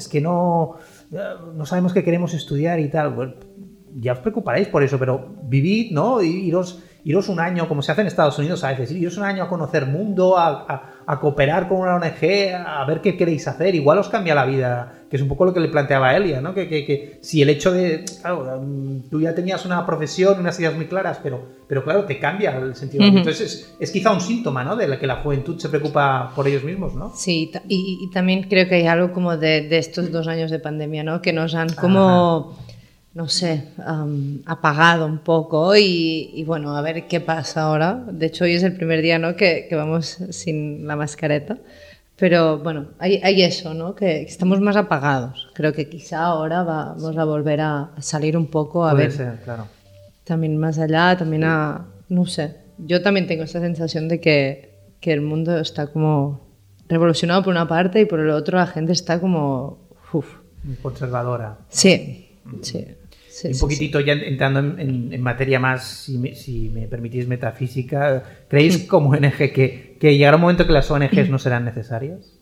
S3: sabemos qué queremos estudiar y tal. Bueno, ya os preocuparéis por eso, pero vivid, ¿no? Iros un año, como se hace en Estados Unidos a veces, iros un año a conocer mundo, a cooperar con una ONG, a ver qué queréis hacer. Igual os cambia la vida, que es un poco lo que le planteaba Elia, ¿no? Que si el hecho de, claro, tú ya tenías una profesión, unas ideas muy claras, pero claro, te cambia el sentido. Entonces es quizá un síntoma, ¿no? De que la juventud se preocupa por ellos mismos, ¿no?
S6: Sí, y también creo que hay algo como de estos 2 años de pandemia, ¿no? Que nos han como... no sé, apagado un poco y bueno, a ver qué pasa ahora. De hecho, hoy es el primer día, ¿no? que vamos sin la mascareta, pero bueno, hay eso, ¿no? Que estamos más apagados. Creo que quizá ahora vamos a volver a salir un poco a ver
S3: ser, claro.
S6: También más allá, también no sé, yo también tengo esta sensación de que el mundo está como revolucionado por una parte y por el otro la gente está como
S3: conservadora.
S6: Sí.
S3: Un poquitito ya entrando en materia más, si me permitís, metafísica, ¿creéis como ONG que llegará un momento que las ONGs no serán necesarias?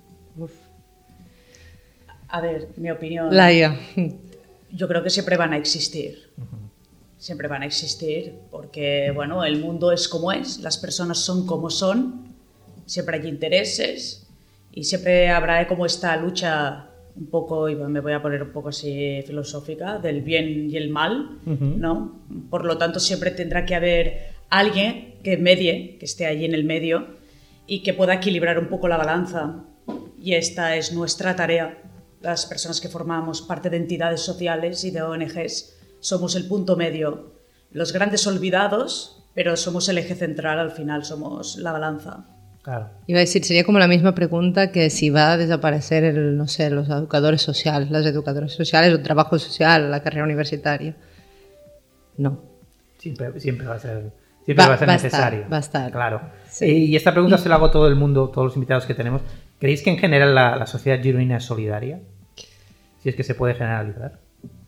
S4: A ver, mi opinión. Yo creo que siempre van a existir. Siempre van a existir porque, bueno, el mundo es como es, las personas son como son, siempre hay intereses y siempre habrá como esta lucha un poco, y me voy a poner un poco así filosófica, del bien y el mal, ¿no? Por lo tanto, siempre tendrá que haber alguien que medie, que esté allí en el medio y que pueda equilibrar un poco la balanza. Y esta es nuestra tarea. Las personas que formamos parte de entidades sociales y de ONGs somos el punto medio. Los grandes olvidados, pero somos el eje central al final, somos la balanza.
S3: Claro.
S6: Iba a decir, sería como la misma pregunta que si va a desaparecer los educadores sociales, las educadoras sociales, el trabajo social, la carrera universitaria. No.
S3: Siempre va a ser, necesario.
S6: Va a estar.
S3: Claro.
S6: Sí.
S3: Y esta pregunta se la hago a todo el mundo, todos los invitados que tenemos. ¿Creéis que en general la sociedad gironina es solidaria? Si es que se puede generalizar.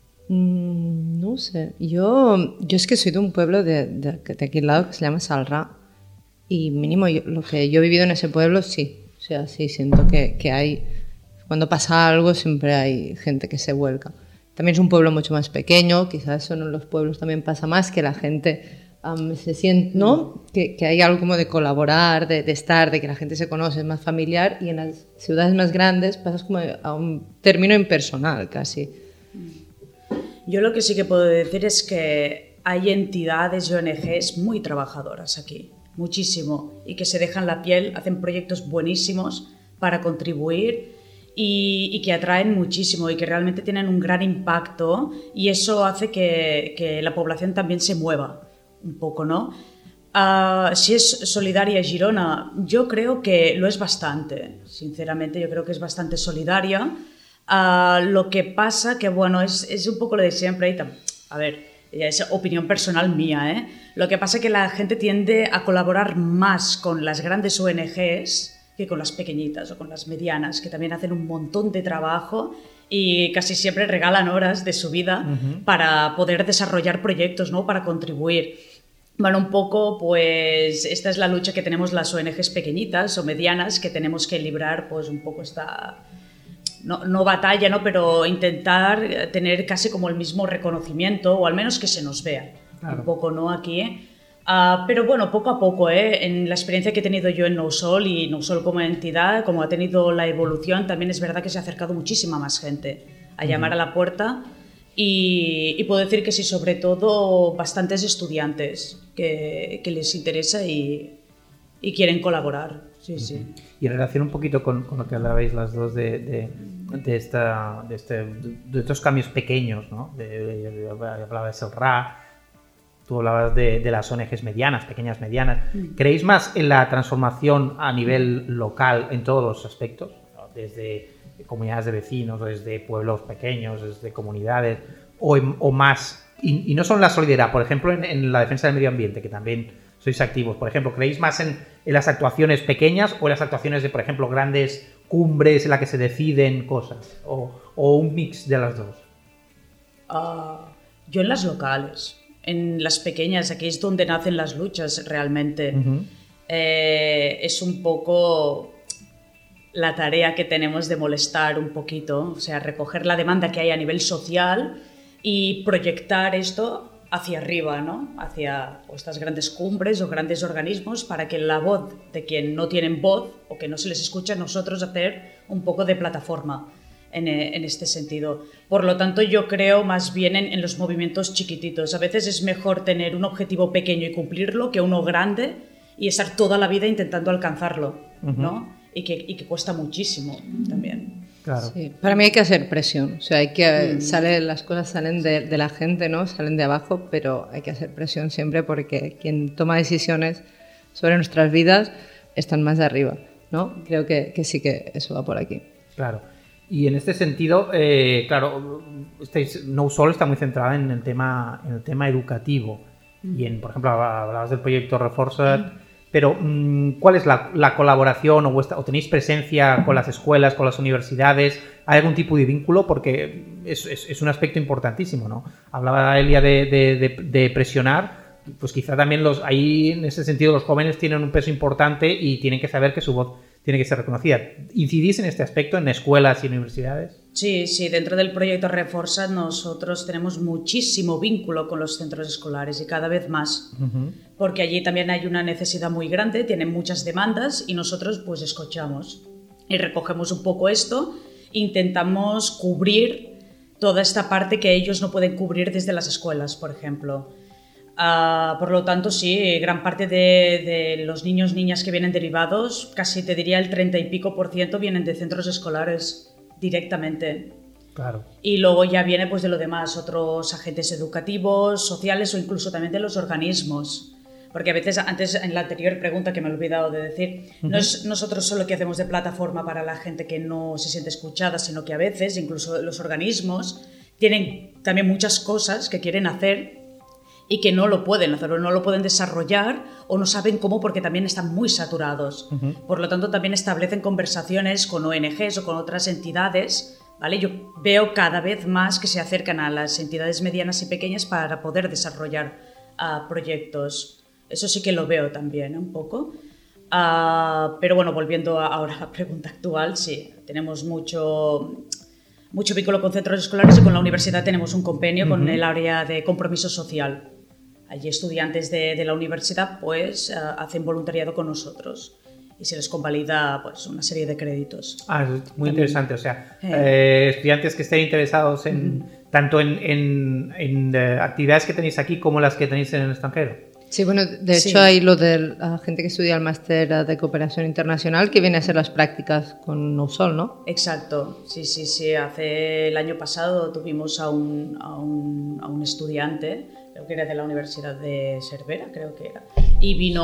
S6: No sé. Yo es que soy de un pueblo de aquí al lado que se llama Salrá. Y mínimo lo que yo he vivido en ese pueblo, sí. O sea, sí, siento que hay... Cuando pasa algo siempre hay gente que se vuelca. También es un pueblo mucho más pequeño, quizás eso en los pueblos también pasa más, que la gente se siente, ¿no? Que hay algo como de colaborar, de estar, de que la gente se conoce, es más familiar, y en las ciudades más grandes pasas como a un término impersonal casi.
S4: Yo lo que sí que puedo decir es que hay entidades y ONGs muy trabajadoras aquí. Muchísimo, y que se dejan la piel, hacen proyectos buenísimos para contribuir y que atraen muchísimo y que realmente tienen un gran impacto, y eso hace que la población también se mueva un poco, ¿no? Si es solidaria Girona, yo creo que lo es bastante, sinceramente, yo creo que es bastante solidaria. Lo que pasa que, bueno, es un poco lo de siempre, a ver, es opinión personal mía, ¿eh? Lo que pasa es que la gente tiende a colaborar más con las grandes ONGs que con las pequeñitas o con las medianas, que también hacen un montón de trabajo y casi siempre regalan horas de su vida para poder desarrollar proyectos, ¿no? Para contribuir. Bueno, un poco, pues, esta es la lucha que tenemos las ONGs pequeñitas o medianas, que tenemos que librar, pues, un poco esta... No batalla, ¿no? Pero intentar tener casi como el mismo reconocimiento, o al menos que se nos vea, claro. Un poco, ¿no? Aquí, pero bueno, poco a poco, en la experiencia que he tenido yo en NoSol, y NoSol como entidad, como ha tenido la evolución, también es verdad que se ha acercado muchísima más gente a llamar a la puerta, y puedo decir que sí, sobre todo bastantes estudiantes que les interesa y quieren colaborar. Sí, sí.
S3: Y en relación un poquito con lo que hablabais las dos de estos cambios pequeños, ¿no? Hablabas del RA, tú hablabas de las ONGs medianas, pequeñas, medianas. ¿Creéis más en la transformación a nivel local en todos los aspectos? Desde comunidades de vecinos, desde pueblos pequeños, desde comunidades, o más, y no solo en la solidaridad, por ejemplo, en la defensa del medio ambiente, que también sois activos. Por ejemplo, ¿creéis más en las actuaciones pequeñas o en las actuaciones de, por ejemplo, grandes cumbres en las que se deciden cosas? ¿O un mix de las dos?
S4: Yo en las locales, en las pequeñas, aquí es donde nacen las luchas realmente. Es un poco la tarea que tenemos de molestar un poquito, o sea, recoger la demanda que hay a nivel social y proyectar esto hacia arriba, ¿no? Hacia estas grandes cumbres o grandes organismos, para que la voz de quien no tienen voz o que no se les escucha, nosotros hacer un poco de plataforma en este sentido. Por lo tanto, yo creo más bien en los movimientos chiquititos. A veces es mejor tener un objetivo pequeño y cumplirlo que uno grande y estar toda la vida intentando alcanzarlo, ¿no? Y que cuesta muchísimo también.
S3: Claro.
S6: Sí, para mí hay que hacer presión, o sea, hay que las cosas salen de la gente, ¿no? Salen de abajo, pero hay que hacer presión siempre, porque quien toma decisiones sobre nuestras vidas están más de arriba, ¿no? Creo que sí, que eso va por aquí.
S3: Claro. Y en este sentido, claro, NoSol está muy centrada en el tema educativo y por ejemplo, hablabas del proyecto Reforzat. Pero, ¿cuál es la colaboración o tenéis presencia con las escuelas, con las universidades? ¿Hay algún tipo de vínculo? Porque es un aspecto importantísimo, ¿no? Hablaba Elia de presionar, pues quizá también ahí en ese sentido los jóvenes tienen un peso importante y tienen que saber que su voz tiene que ser reconocida. ¿Incidís en este aspecto en escuelas y universidades?
S4: Sí, dentro del proyecto Reforzat nosotros tenemos muchísimo vínculo con los centros escolares y cada vez más, porque allí también hay una necesidad muy grande, tienen muchas demandas y nosotros pues escuchamos y recogemos un poco esto, intentamos cubrir toda esta parte que ellos no pueden cubrir desde las escuelas, por ejemplo. Por lo tanto, sí, gran parte de los niños, niñas que vienen derivados, casi te diría el 30 y pico % vienen de centros escolares directamente.
S3: Claro.
S4: Y luego ya viene pues de lo demás, otros agentes educativos, sociales o incluso también de los organismos. Porque a veces, antes en la anterior pregunta que me he olvidado de decir, no es nosotros solo que hacemos de plataforma para la gente que no se siente escuchada, sino que a veces incluso los organismos tienen también muchas cosas que quieren hacer y que no lo pueden hacer o no lo pueden desarrollar o no saben cómo porque también están muy saturados. Por lo tanto, también establecen conversaciones con ONGs o con otras entidades, ¿vale? Yo veo cada vez más que se acercan a las entidades medianas y pequeñas para poder desarrollar proyectos. Eso sí que lo veo también, un poco. Pero bueno, volviendo ahora a la pregunta actual, sí, tenemos mucho vínculo con centros escolares y con la universidad tenemos un convenio con el área de compromiso social. Allí estudiantes de la universidad pues hacen voluntariado con nosotros y se les convalida pues una serie de créditos.
S3: Es muy también interesante, o sea, estudiantes que estén interesados tanto en actividades que tenéis aquí como las que tenéis en el extranjero.
S6: Sí, bueno, de hecho hay lo de la gente que estudia el máster de cooperación internacional que viene a hacer las prácticas con Nousol, ¿no?
S4: Exacto, sí. El año pasado tuvimos a un estudiante, creo que era de la Universidad de Cervera, creo que era, y vino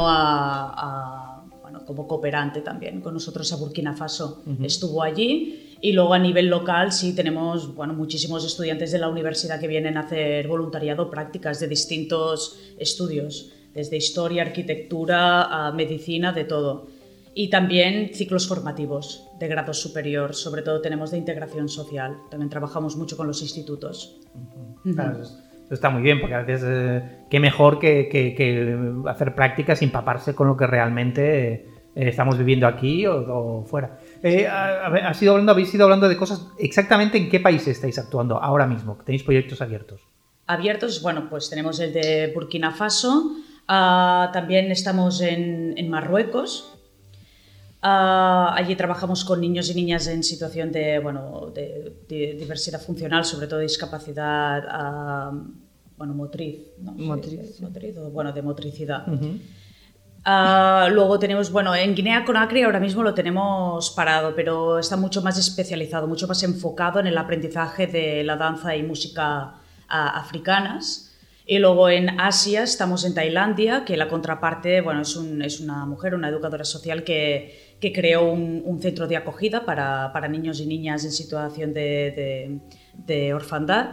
S4: como cooperante también con nosotros a Burkina Faso. Estuvo allí y luego a nivel local sí tenemos muchísimos estudiantes de la universidad que vienen a hacer voluntariado, prácticas de distintos estudios, desde historia, arquitectura, medicina, de todo. Y también ciclos formativos de grado superior, sobre todo tenemos de integración social. También trabajamos mucho con los institutos.
S3: Claro, eso está muy bien, porque a veces qué mejor que hacer prácticas y empaparse con lo que realmente estamos viviendo aquí o fuera. Habéis ido hablando de cosas. Exactamente en qué país estáis actuando ahora mismo, que tenéis proyectos abiertos.
S4: Abiertos, pues tenemos el de Burkina Faso, también estamos en Marruecos. Allí trabajamos con niños y niñas en situación de diversidad funcional, sobre todo discapacidad motriz, ¿no? Motriz o de motricidad. Luego tenemos, en Guinea-Conakry ahora mismo lo tenemos parado, pero está mucho más especializado, mucho más enfocado en el aprendizaje de la danza y música africanas. Y luego en Asia estamos en Tailandia, que la contraparte es una mujer, una educadora social que creó un centro de acogida para niños y niñas en situación de orfandad.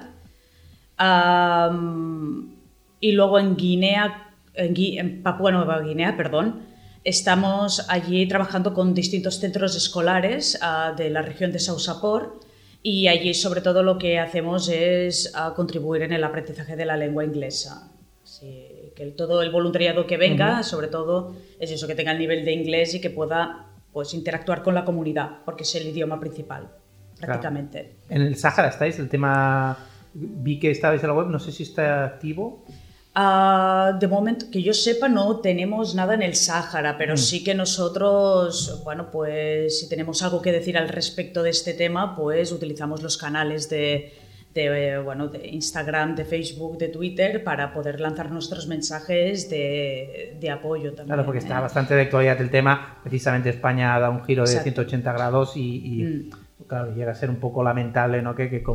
S4: Y luego en Papúa Nueva Guinea, estamos allí trabajando con distintos centros escolares de la región de Sausapor. Y allí, sobre todo, lo que hacemos es contribuir en el aprendizaje de la lengua inglesa. Sí, que todo el voluntariado que venga, sobre todo, es eso, que tenga el nivel de inglés y que pueda interactuar con la comunidad, porque es el idioma principal, prácticamente.
S3: Claro. En el Sáhara estáis, el tema... Vi que estabais en la web, no sé si está activo.
S4: De momento, que yo sepa, no tenemos nada en el Sáhara, pero sí que nosotros, si tenemos algo que decir al respecto de este tema, pues utilizamos los canales de Instagram, de Facebook, de Twitter, para poder lanzar nuestros mensajes de apoyo también.
S3: Claro, porque está bastante de actualidad el tema. Precisamente España ha dado un giro de 180 grados y claro, llega a ser un poco lamentable, ¿no? Que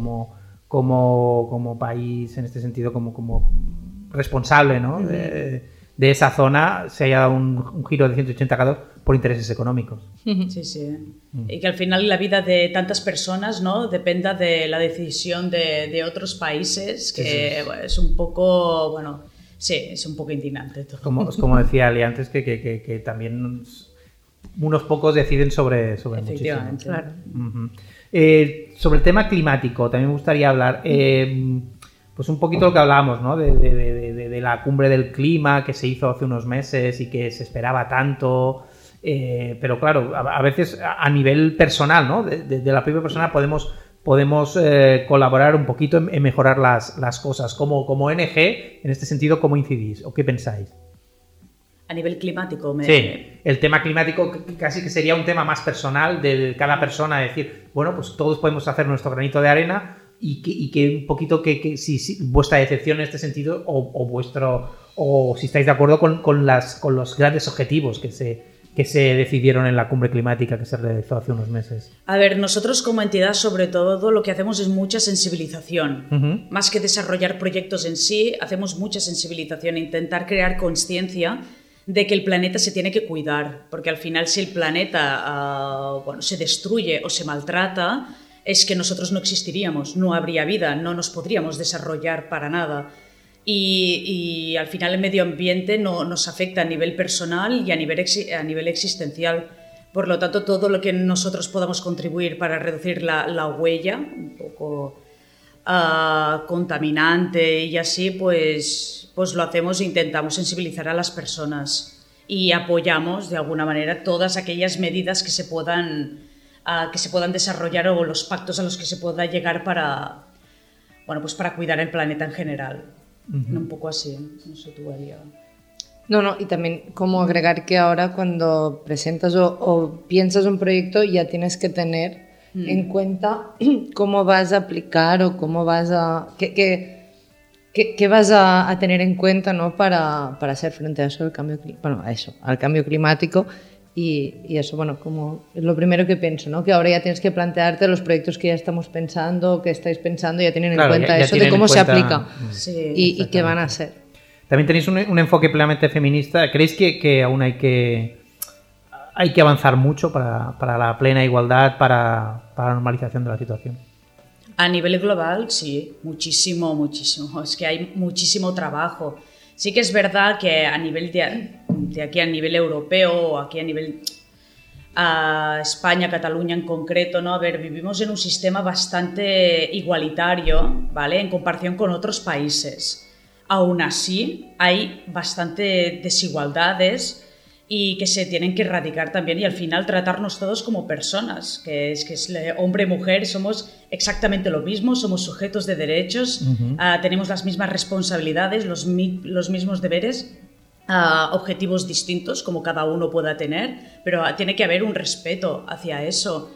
S3: como país, en este sentido, como responsable, ¿no? de esa zona se haya dado un giro de 180 grados por intereses económicos.
S4: Sí. Y que al final la vida de tantas personas, ¿no?, dependa de la decisión de otros países, que es un poco, es un poco indignante todo.
S3: Como decía Ali antes, que también unos pocos deciden sobre
S4: efectivamente,
S3: muchísimo. Claro. Sobre el tema climático también me gustaría hablar. Pues un poquito lo que hablábamos, ¿no? De la cumbre del clima que se hizo hace unos meses y que se esperaba tanto, pero claro, a veces a nivel personal, ¿no? De la propia persona podemos colaborar un poquito en mejorar las cosas. Como ONG, en este sentido, ¿cómo incidís o qué pensáis?
S4: A nivel climático.
S3: Sí, el tema climático casi que sería un tema más personal de cada persona, decir, pues todos podemos hacer nuestro granito de arena. Y que un poquito si vuestra decepción en este sentido o si estáis de acuerdo con los grandes objetivos que que se decidieron en la cumbre climática que se realizó hace unos meses?
S4: A ver, nosotros como entidad sobre todo lo que hacemos es mucha sensibilización. Más que desarrollar proyectos en sí, hacemos mucha sensibilización, intentar crear conciencia de que el planeta se tiene que cuidar, porque al final si el planeta se destruye o se maltrata, es que nosotros no existiríamos, no habría vida, no nos podríamos desarrollar para nada. Y al final el medio ambiente nos afecta a nivel personal y a nivel existencial. Por lo tanto, todo lo que nosotros podamos contribuir para reducir la huella, un poco contaminante y así, pues lo hacemos e intentamos sensibilizar a las personas y apoyamos de alguna manera todas aquellas medidas que se puedan desarrollar o los pactos a los que se pueda llegar para cuidar el planeta en general. Un poco así, no sé tú, Elia.
S6: No, y también como agregar que ahora cuando presentas o piensas un proyecto ya tienes que tener en cuenta cómo vas a aplicar o cómo vas a... ¿Qué vas a tener en cuenta, ¿no? para hacer frente a eso, al cambio climático. Y eso, como es lo primero que pienso, ¿no? Que ahora ya tienes que plantearte los proyectos que ya estamos pensando, que estáis pensando, ya tienen en cuenta eso de cómo se aplica y qué van a hacer.
S3: También tenéis un enfoque plenamente feminista. ¿Creéis que aún hay que avanzar mucho para la plena igualdad, para la normalización de la situación?
S4: A nivel global, sí, muchísimo. Es que hay muchísimo trabajo. Sí que es verdad que a nivel de aquí a nivel europeo o aquí a nivel España, Cataluña en concreto, ¿no? A ver, vivimos en un sistema bastante igualitario, ¿vale? En comparación con otros países. Aún así, hay bastante desigualdades y que se tienen que erradicar también y al final tratarnos todos como personas, que es hombre y mujer, somos exactamente lo mismo, somos sujetos de derechos, tenemos las mismas responsabilidades, los mismos deberes, objetivos distintos como cada uno pueda tener, pero tiene que haber un respeto hacia eso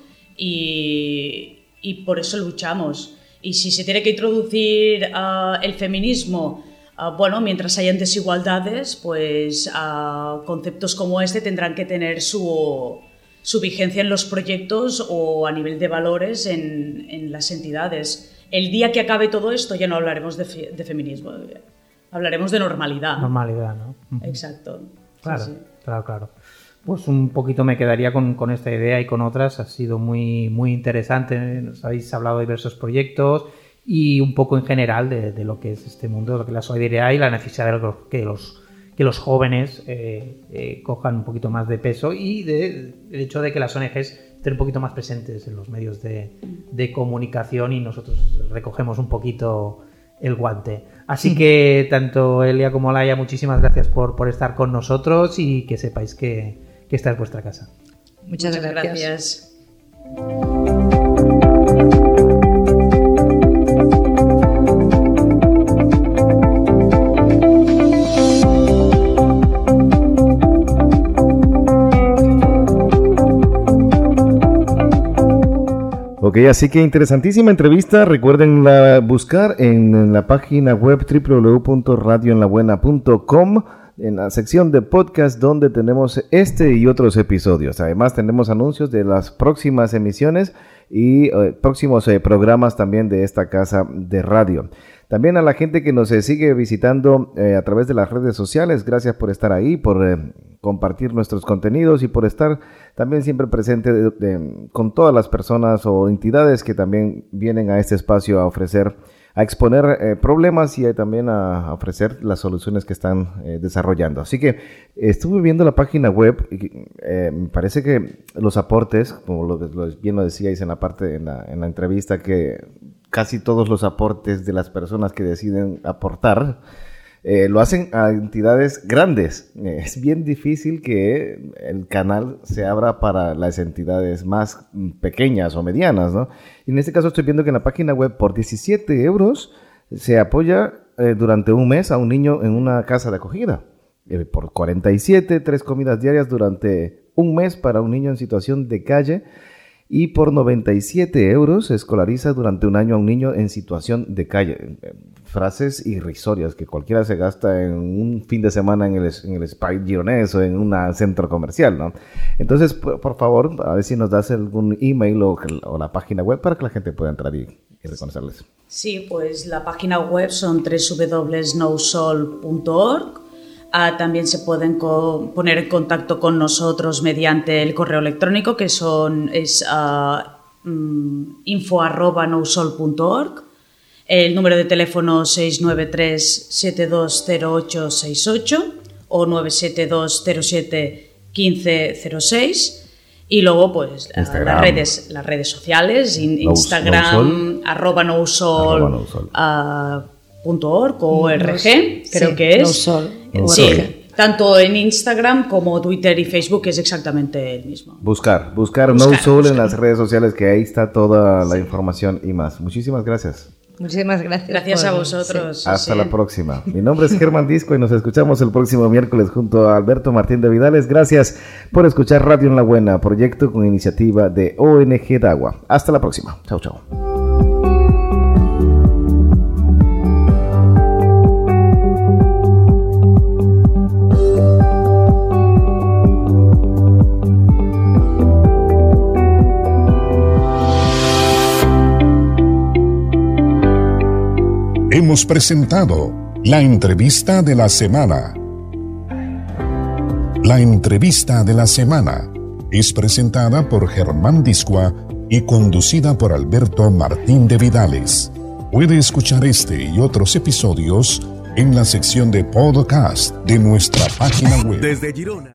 S4: y por eso luchamos. Y si se tiene que introducir el feminismo, mientras hayan desigualdades, pues conceptos como este tendrán que tener su vigencia en los proyectos o a nivel de valores en las entidades. El día que acabe todo esto ya no hablaremos de feminismo, hablaremos de normalidad.
S3: Normalidad, ¿no?
S4: Exacto.
S3: Claro,
S4: sí.
S3: Claro. Pues un poquito me quedaría con esta idea y con otras. Ha sido muy, muy interesante. Nos habéis hablado de diversos proyectos y un poco en general de lo que es este mundo, de lo que es la solidaridad y la necesidad de que los jóvenes cojan un poquito más de peso y el hecho de que las ONGs estén un poquito más presentes en los medios de comunicación y nosotros recogemos un poquito el guante. Así que tanto Elia como Laia, muchísimas gracias por estar con nosotros y que sepáis que esta es vuestra casa.
S6: Muchas gracias.
S2: Ok, así que interesantísima entrevista. Recuerden buscar en la página web www.radioenlabuena.com en la sección de podcast donde tenemos este y otros episodios. Además tenemos anuncios de las próximas emisiones y próximos programas también de esta casa de radio. También a la gente que nos sigue visitando a través de las redes sociales, gracias por estar ahí, por compartir nuestros contenidos y por estar también siempre presente con todas las personas o entidades que también vienen a este espacio a exponer problemas y también a ofrecer las soluciones que están desarrollando. Así que estuve viendo la página web y me parece que los aportes, como bien lo decíais en la entrevista, que casi todos los aportes de las personas que deciden aportar lo hacen a entidades grandes. Es bien difícil que el canal se abra para las entidades más pequeñas o medianas, ¿no? Y en este caso estoy viendo que en la página web por 17 euros se apoya durante un mes a un niño en una casa de acogida. Por 47, 3 comidas diarias durante un mes para un niño en situación de calle. y por 97 euros escolariza durante un año a un niño en situación de calle. Frases irrisorias que cualquiera se gasta en un fin de semana en el Spy Gironés o en un centro comercial, ¿no? Entonces, por favor, a ver si nos das algún email o la página web para que la gente pueda entrar y reconocerles.
S4: Sí, pues la página web son www.nosol.org. También se pueden poner en contacto con nosotros mediante el correo electrónico, que es info@nosol.org. El número de teléfono 693-720868 o 97207-1506. Y luego, pues, las redes sociales, Instagram, @nosol.org o org, creo que es.
S6: Nosol.
S4: Sí, tanto en Instagram como Twitter y Facebook es exactamente el mismo.
S2: Buscar NoSol en las redes sociales, que ahí está toda la información y más. Muchísimas gracias.
S6: Muchísimas gracias.
S4: Gracias a vosotros.
S2: Sí. Hasta la próxima. Mi nombre es Germán Disco y nos escuchamos el próximo miércoles junto a Alberto Martín de Vidales. Gracias por escuchar Radio en la Buena, proyecto con iniciativa de ONG Dagua. Hasta la próxima. Chau, chau.
S1: Hemos presentado la entrevista de la semana. La entrevista de la semana es presentada por Germán Discoa y conducida por Alberto Martín de Vidales. Puede escuchar este y otros episodios en la sección de podcast de nuestra página web.
S5: Desde Girona.